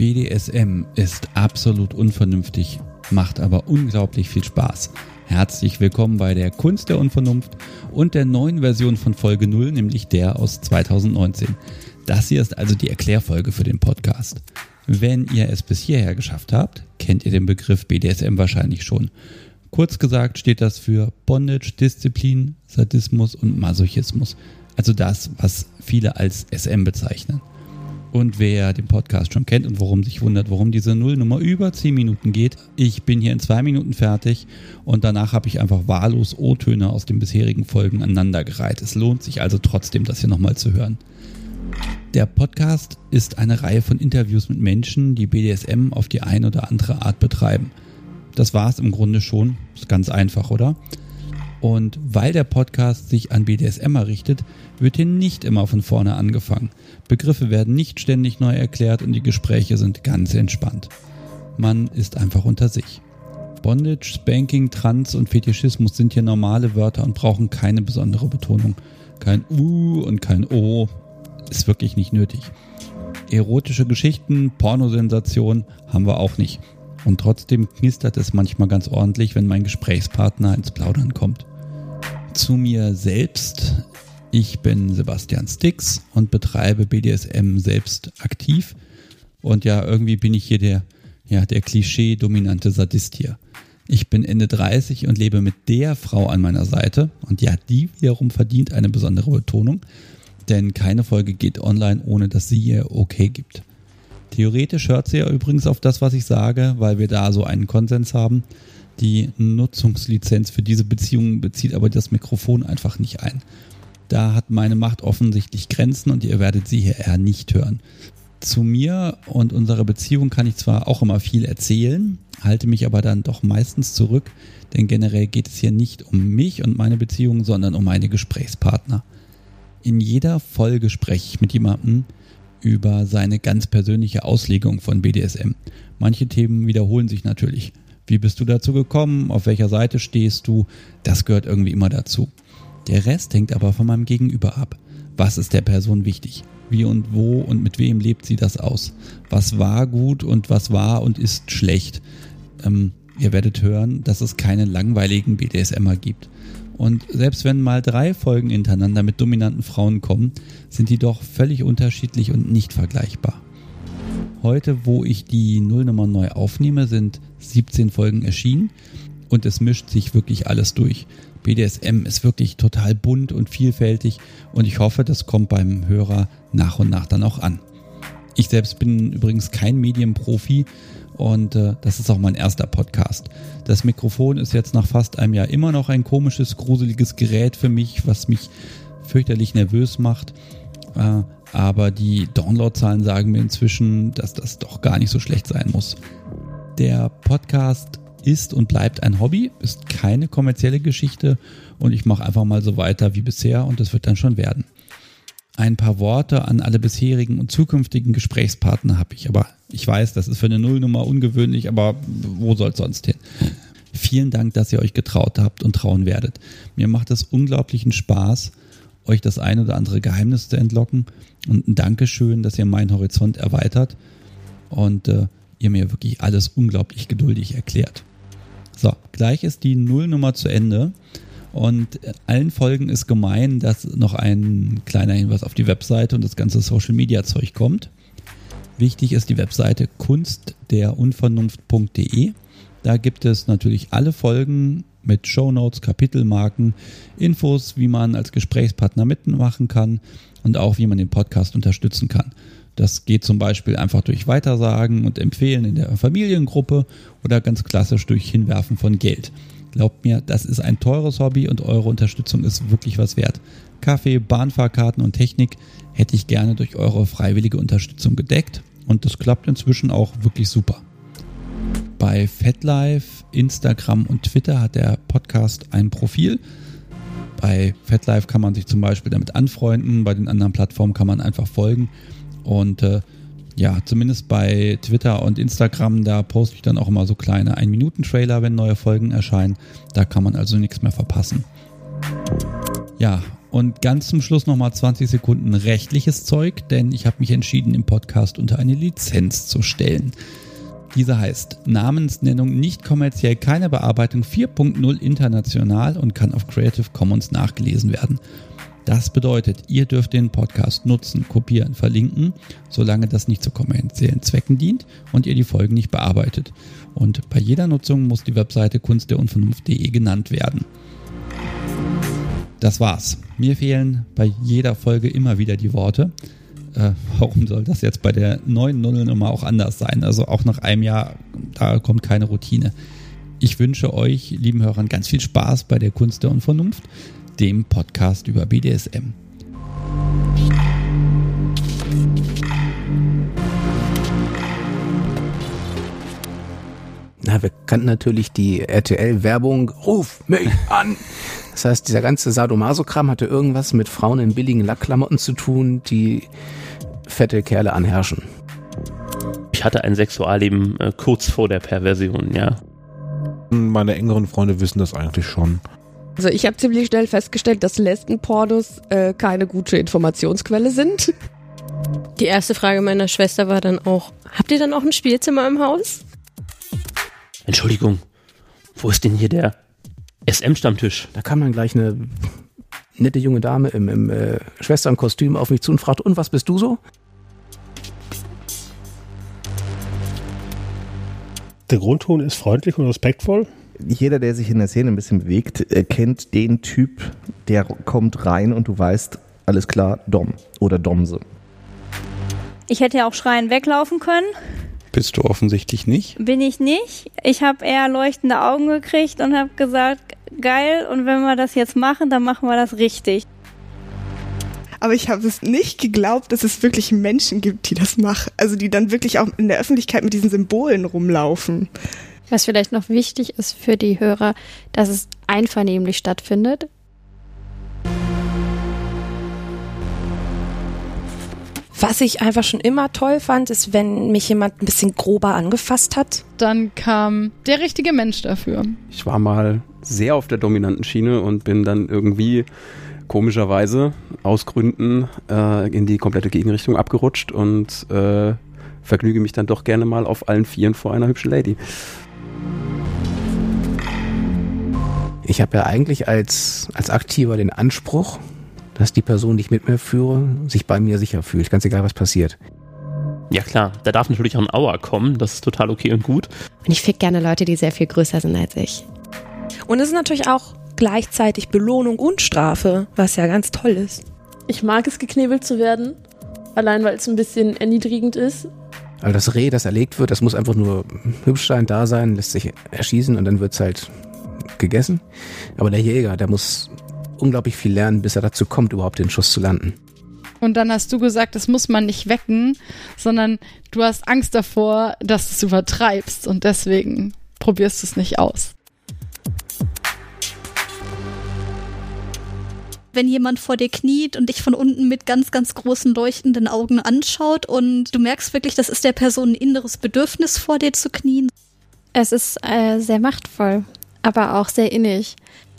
BDSM ist absolut unvernünftig, macht aber unglaublich viel Spaß. Herzlich willkommen bei der Kunst der Unvernunft und der neuen Version von Folge 0, nämlich der aus 2019. Das hier ist also die Erklärfolge für den Podcast. Wenn ihr es bis hierher geschafft habt, kennt ihr den Begriff BDSM wahrscheinlich schon. Kurz gesagt steht das für Bondage, Disziplin, Sadismus und Masochismus. Also das, was viele als SM bezeichnen. Und wer den Podcast schon kennt und warum sich wundert, warum diese Nullnummer über 10 Minuten geht, ich bin hier in 2 Minuten fertig und danach habe ich einfach wahllos O-Töne aus den bisherigen Folgen aneinandergereiht. Es lohnt sich also trotzdem, das hier nochmal zu hören. Der Podcast ist eine Reihe von Interviews mit Menschen, die BDSM auf die eine oder andere Art betreiben. Das war es im Grunde schon. Ist ganz einfach, oder? Und weil der Podcast sich an BDSMer richtet, wird hier nicht immer von vorne angefangen. Begriffe werden nicht ständig neu erklärt und die Gespräche sind ganz entspannt. Man ist einfach unter sich. Bondage, Spanking, Trans und Fetischismus sind hier normale Wörter und brauchen keine besondere Betonung. Kein und kein O. Ist wirklich nicht nötig. Erotische Geschichten, Pornosensationen haben wir auch nicht. Und trotzdem knistert es manchmal ganz ordentlich, wenn mein Gesprächspartner ins Plaudern kommt. Zu mir selbst. Ich bin Sebastian Stix und betreibe BDSM selbst aktiv. Und ja, irgendwie bin ich hier der Klischee-dominante Sadist hier. Ich bin Ende 30 und lebe mit der Frau an meiner Seite. Und ja, die wiederum verdient eine besondere Betonung. Denn keine Folge geht online, ohne dass sie ihr okay gibt. Theoretisch hört sie ja übrigens auf das, was ich sage, weil wir da so einen Konsens haben. Die Nutzungslizenz für diese Beziehung bezieht aber das Mikrofon einfach nicht ein. Da hat meine Macht offensichtlich Grenzen und ihr werdet sie hier eher nicht hören. Zu mir und unserer Beziehung kann ich zwar auch immer viel erzählen, halte mich aber dann doch meistens zurück, denn generell geht es hier nicht um mich und meine Beziehung, sondern um meine Gesprächspartner. In jeder Folge spreche ich mit jemandem über seine ganz persönliche Auslegung von BDSM. Manche Themen wiederholen sich natürlich. Wie bist du dazu gekommen? Auf welcher Seite stehst du? Das gehört irgendwie immer dazu. Der Rest hängt aber von meinem Gegenüber ab. Was ist der Person wichtig? Wie und wo und mit wem lebt sie das aus? Was war gut und was war und ist schlecht? Ihr werdet hören, dass es keine langweiligen BDSMer gibt. Und selbst wenn mal 3 Folgen hintereinander mit dominanten Frauen kommen, sind die doch völlig unterschiedlich und nicht vergleichbar. Heute, wo ich die Nullnummer neu aufnehme, sind 17 Folgen erschienen und es mischt sich wirklich alles durch. BDSM ist wirklich total bunt und vielfältig und ich hoffe, das kommt beim Hörer nach und nach dann auch an. Ich selbst bin übrigens kein Medienprofi und das ist auch mein erster Podcast. Das Mikrofon ist jetzt nach fast einem Jahr immer noch ein komisches, gruseliges Gerät für mich, was mich fürchterlich nervös macht. Aber die Downloadzahlen sagen mir inzwischen, dass das doch gar nicht so schlecht sein muss. Der Podcast ist und bleibt ein Hobby, ist keine kommerzielle Geschichte und ich mache einfach mal so weiter wie bisher und das wird dann schon werden. Ein paar Worte an alle bisherigen und zukünftigen Gesprächspartner habe ich, aber ich weiß, das ist für eine Nullnummer ungewöhnlich, aber wo soll es sonst hin? Vielen Dank, dass ihr euch getraut habt und trauen werdet. Mir macht es unglaublichen Spaß, euch das ein oder andere Geheimnis zu entlocken und ein Dankeschön, dass ihr meinen Horizont erweitert und ihr mir wirklich alles unglaublich geduldig erklärt. So, gleich ist die Nullnummer zu Ende. Und allen Folgen ist gemein, dass noch ein kleiner Hinweis auf die Webseite und das ganze Social-Media-Zeug kommt. Wichtig ist die Webseite kunstderunvernunft.de. Da gibt es natürlich alle Folgen mit Shownotes, Kapitelmarken, Infos, wie man als Gesprächspartner mitmachen kann und auch wie man den Podcast unterstützen kann. Das geht zum Beispiel einfach durch Weitersagen und Empfehlen in der Familiengruppe oder ganz klassisch durch Hinwerfen von Geld. Glaubt mir, das ist ein teures Hobby und eure Unterstützung ist wirklich was wert. Kaffee, Bahnfahrkarten und Technik hätte ich gerne durch eure freiwillige Unterstützung gedeckt und das klappt inzwischen auch wirklich super. Bei FatLife, Instagram und Twitter hat der Podcast ein Profil. Bei FatLife kann man sich zum Beispiel damit anfreunden, bei den anderen Plattformen kann man einfach folgen und zumindest bei Twitter und Instagram, da poste ich dann auch immer so kleine 1-Minuten-Trailer, wenn neue Folgen erscheinen. Da kann man also nichts mehr verpassen. Ja, Und ganz zum Schluss nochmal 20 Sekunden rechtliches Zeug, denn ich habe mich entschieden, im Podcast unter eine Lizenz zu stellen. Diese heißt Namensnennung nicht kommerziell, keine Bearbeitung 4.0 international und kann auf Creative Commons nachgelesen werden. Das bedeutet, ihr dürft den Podcast nutzen, kopieren, verlinken, solange das nicht zu kommerziellen Zwecken dient und ihr die Folgen nicht bearbeitet. Und bei jeder Nutzung muss die Webseite kunstderunvernunft.de genannt werden. Das war's. Mir fehlen bei jeder Folge immer wieder die Worte. Warum soll das jetzt bei der neuen Nullnummer auch anders sein? Also auch nach einem Jahr, da kommt keine Routine. Ich wünsche euch, lieben Hörern, ganz viel Spaß bei der Kunst der Unvernunft, dem Podcast über BDSM. Na, wir kannten natürlich die RTL-Werbung, ruf mich an. Das heißt, dieser ganze Sadomaso-Kram hatte irgendwas mit Frauen in billigen Lackklamotten zu tun, die fette Kerle anherrschen. Ich hatte ein Sexualleben kurz vor der Perversion, ja. Meine engeren Freunde wissen das eigentlich schon. Also ich habe ziemlich schnell festgestellt, dass Lesbenpornos keine gute Informationsquelle sind. Die erste Frage meiner Schwester war dann auch, habt ihr dann auch ein Spielzimmer im Haus? Entschuldigung, wo ist denn hier der SM-Stammtisch? Da kam dann gleich eine nette junge Dame im Schwesternkostüm auf mich zu und fragte, und was bist du so? Der Grundton ist freundlich und respektvoll. Jeder, der sich in der Szene ein bisschen bewegt, kennt den Typ, der kommt rein und du weißt, alles klar, Dom oder Domse. Ich hätte ja auch schreien weglaufen können. Bist du offensichtlich nicht? Bin ich nicht. Ich habe eher leuchtende Augen gekriegt und habe gesagt, geil, und wenn wir das jetzt machen, dann machen wir das richtig. Aber ich habe es nicht geglaubt, dass es wirklich Menschen gibt, die das machen. Also die dann wirklich auch in der Öffentlichkeit mit diesen Symbolen rumlaufen. Was vielleicht noch wichtig ist für die Hörer, dass es einvernehmlich stattfindet. Was ich einfach schon immer toll fand, ist, wenn mich jemand ein bisschen grober angefasst hat. Dann kam der richtige Mensch dafür. Ich war mal sehr auf der dominanten Schiene und bin dann irgendwie komischerweise aus Gründen in die komplette Gegenrichtung abgerutscht und vergnüge mich dann doch gerne mal auf allen Vieren vor einer hübschen Lady. Ich habe ja eigentlich als Aktiver den Anspruch, dass die Person, die ich mit mir führe, sich bei mir sicher fühlt, ganz egal was passiert. Ja klar, da darf natürlich auch ein Aua kommen, das ist total okay und gut. Und ich fick gerne Leute, die sehr viel größer sind als ich. Und es ist natürlich auch gleichzeitig Belohnung und Strafe, was ja ganz toll ist. Ich mag es, geknebelt zu werden, allein weil es ein bisschen erniedrigend ist. Also das Reh, das erlegt wird, das muss einfach nur hübsch sein, da sein, lässt sich erschießen und dann wird's halt gegessen. Aber der Jäger, der muss unglaublich viel lernen, bis er dazu kommt, überhaupt den Schuss zu landen. Und dann hast du gesagt, das muss man nicht wecken, sondern du hast Angst davor, dass du es übertreibst und deswegen probierst du es nicht aus. Wenn jemand vor dir kniet und dich von unten mit ganz, ganz großen leuchtenden Augen anschaut und du merkst wirklich, das ist der Person ein inneres Bedürfnis, vor dir zu knien. Es ist sehr machtvoll, aber auch sehr innig.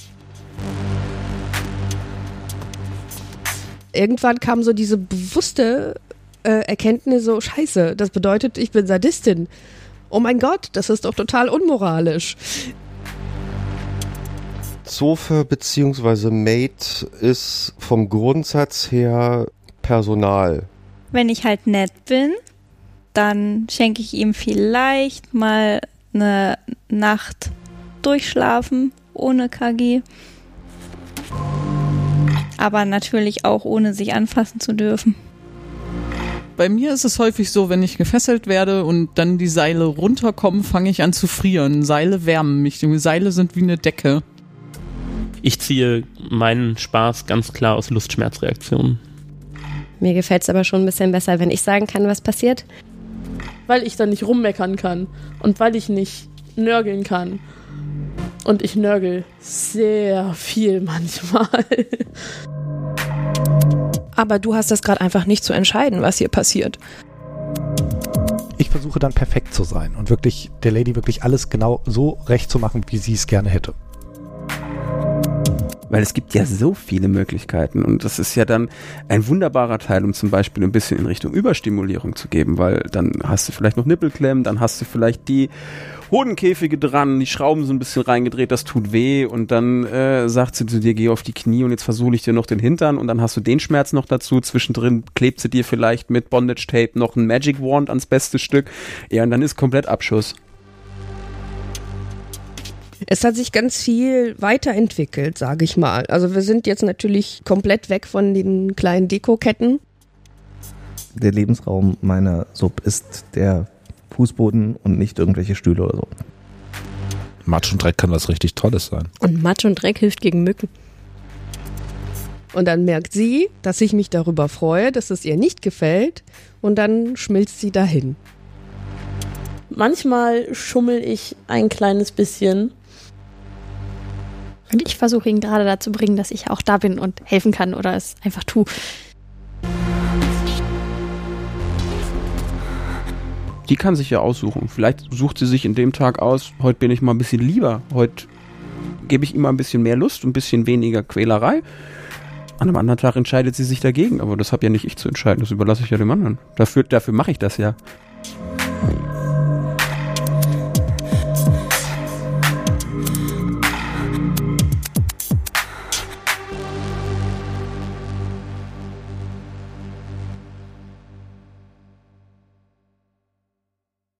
Irgendwann kam so diese bewusste Erkenntnis, so scheiße, das bedeutet, ich bin Sadistin. Oh mein Gott, das ist doch total unmoralisch. Zofe bzw. Maid ist vom Grundsatz her Personal. Wenn ich halt nett bin, dann schenke ich ihm vielleicht mal eine Nacht durchschlafen ohne KG. Aber natürlich auch ohne sich anfassen zu dürfen. Bei mir ist es häufig so, wenn ich gefesselt werde und dann die Seile runterkommen, fange ich an zu frieren. Seile wärmen mich. Die Seile sind wie eine Decke. Ich ziehe meinen Spaß ganz klar aus Lustschmerzreaktionen. Mir gefällt es aber schon ein bisschen besser, wenn ich sagen kann, was passiert. Weil ich dann nicht rummeckern kann und weil ich nicht nörgeln kann. Und ich nörgel sehr viel manchmal. Aber du hast das gerade einfach nicht zu entscheiden, was hier passiert. Ich versuche dann perfekt zu sein und wirklich der Lady wirklich alles genau so recht zu machen, wie sie es gerne hätte. Weil es gibt ja so viele Möglichkeiten und das ist ja dann ein wunderbarer Teil, um zum Beispiel ein bisschen in Richtung Überstimulierung zu geben, weil dann hast du vielleicht noch Nippelklemmen, dann hast du vielleicht die Hodenkäfige dran, die Schrauben so ein bisschen reingedreht, das tut weh und dann sagt sie zu dir, geh auf die Knie und jetzt versohle ich dir noch den Hintern und dann hast du den Schmerz noch dazu, zwischendrin klebt sie dir vielleicht mit Bondage Tape noch ein Magic Wand ans beste Stück, ja und dann ist komplett Abschuss. Es hat sich ganz viel weiterentwickelt, sage ich mal. Also wir sind jetzt natürlich komplett weg von den kleinen Dekoketten. Der Lebensraum meiner Sub ist der Fußboden und nicht irgendwelche Stühle oder so. Matsch und Dreck kann was richtig Tolles sein. Und Matsch und Dreck hilft gegen Mücken. Und dann merkt sie, dass ich mich darüber freue, dass es ihr nicht gefällt und dann schmilzt sie dahin. Manchmal schummel ich ein kleines bisschen. Und ich versuche ihn gerade dazu bringen, dass ich auch da bin und helfen kann oder es einfach tue. Die kann sich ja aussuchen. Vielleicht sucht sie sich in dem Tag aus, heute bin ich mal ein bisschen lieber, heute gebe ich ihm mal ein bisschen mehr Lust, ein bisschen weniger Quälerei. An einem anderen Tag entscheidet sie sich dagegen, aber das habe ja nicht ich zu entscheiden, das überlasse ich ja dem anderen. Dafür mache ich das ja.